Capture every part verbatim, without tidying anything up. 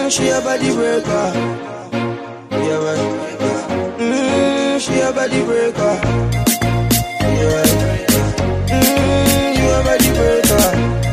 Mm, she a body breaker. Yeah, right. Mm, she a body breaker. Yeah, right. Mm, you a body breaker.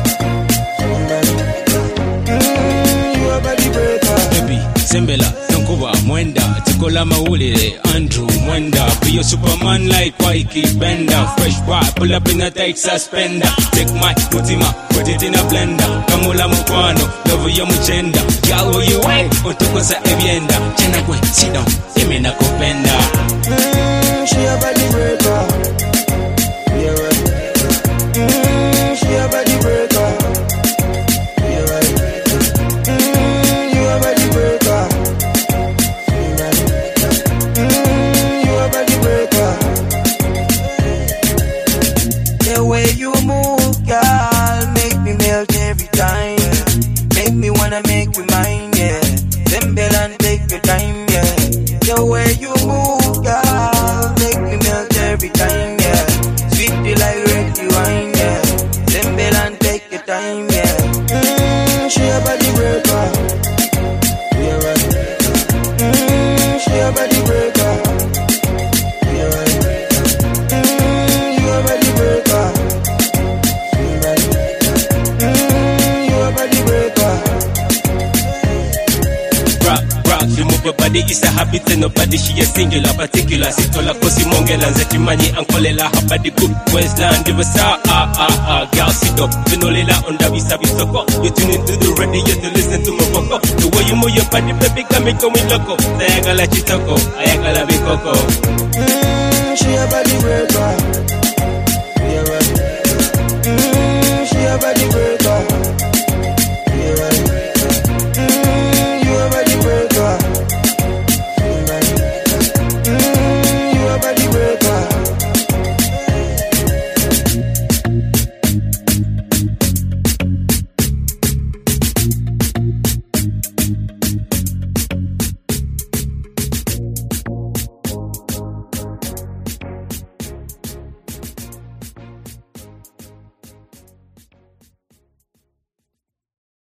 Mm, you a body breaker. Baby, Sembela, Tankuba, Mwenda, Tikola Maulide, Andrew, Mwenda. Be a Superman like Waiki Bender. Fresh boy, pull up in a tight suspender. Take my Mutima, put it in a blender. Kamula Mukwano, love your Muchenda. Yawo you way, Otokosa Evienda. Chenakwe, sit down, Emina Kopenda. Mm, she a body breaker. Yeah, right. Mm, she a body breaker. Yeah, right. Mm, you a body breaker. Yeah, right. Mm, you a body breaker. The way you move, girl, make me melt every time. Make me wanna make you mine, yeah. Sembel and take your time, yeah. The way you move, girl, make me melt every time, yeah. Sweet like red wine, yeah. Sembel and take your time, yeah. Mm, she a body breaker. Yeah, right. Mm, she a body breaker. Yeah, right. Mm, you a body breaker. Yeah, right. Mm, you a body breaker. Rock, rock, you move your body, it's a habit and nobody, she a singular, particular. Sitola kosi mongela, nzeti mani ankolela, habadi good, Westland, divasa, ah, ah, ah, girl, sit up, vinolela, onda visa, visoko. You tune into the radio to listen to my vocal. The way you move your body, baby, come and come in loco. Ayagala chitoko, ayagala bikoko. Mm, she a body breaker. Yeah, right. Mm, she a body breaker.